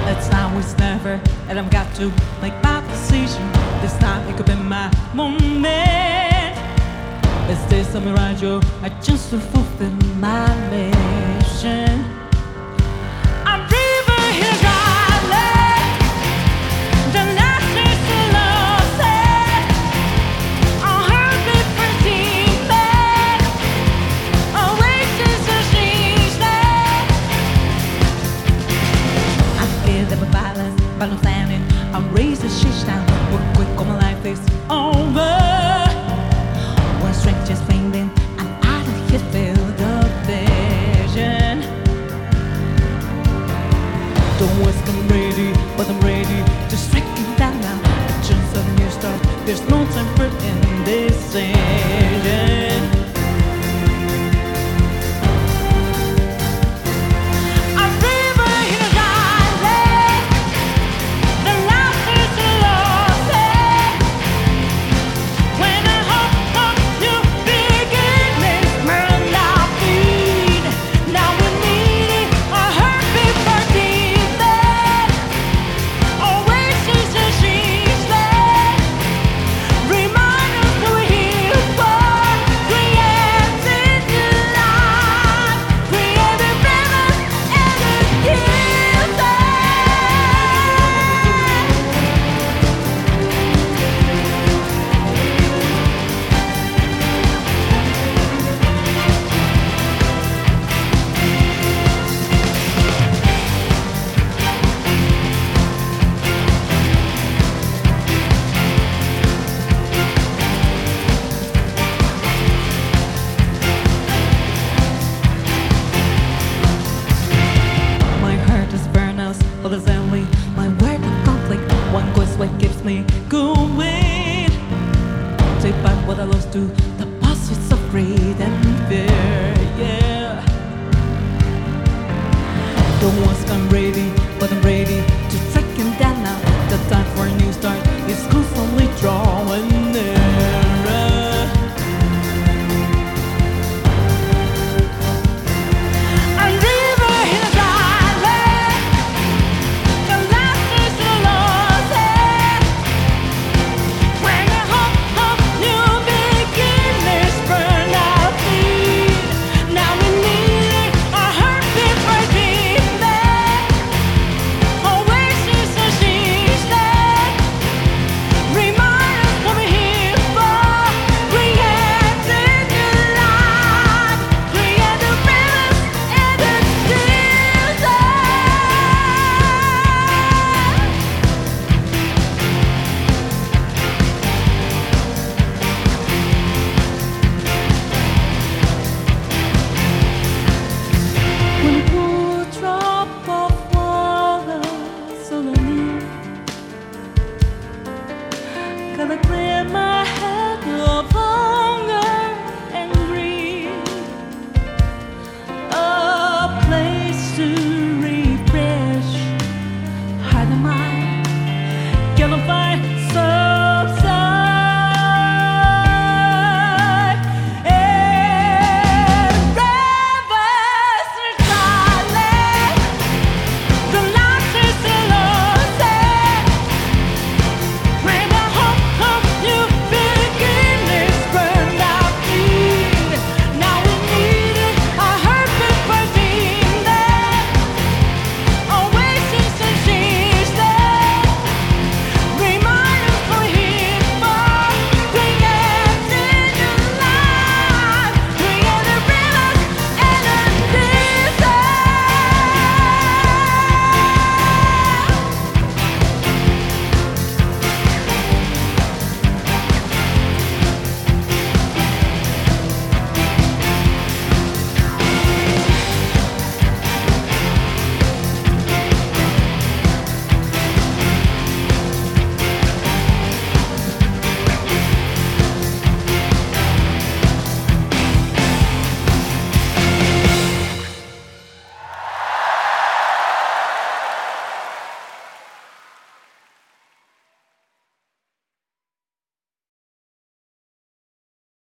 It's now, it's never, and I've got to make my decision. This time it could be my moment. Is this a mirage or I just to fulfill my mission? I'm leaving here darling. The last is the lost. I'll hurt me pretty bad. Oasis is easy. I feel the violence, but I'm standing. I'll raise the shit down. Real quick, all my life is over. When strength is fading, and I don't yet feel the vision. Don't ask I'm ready, but I'm ready to strike it down now. A chance of a new start. There's no time for indecision. I'm leaving here darling. The last is the lost. When I hope for new beginnings, man, I need. Now we're needing a heartbeat for deep. Oasis is easy. Remind us who we're here for. Creating new life, creating rivers and a gift. My heart is burnout, but it's only my word of conflict. One voice what keeps me going. Take back what I lost to the pursuits of greed and fear. Yeah. Don't ask I'm ready, but I'm ready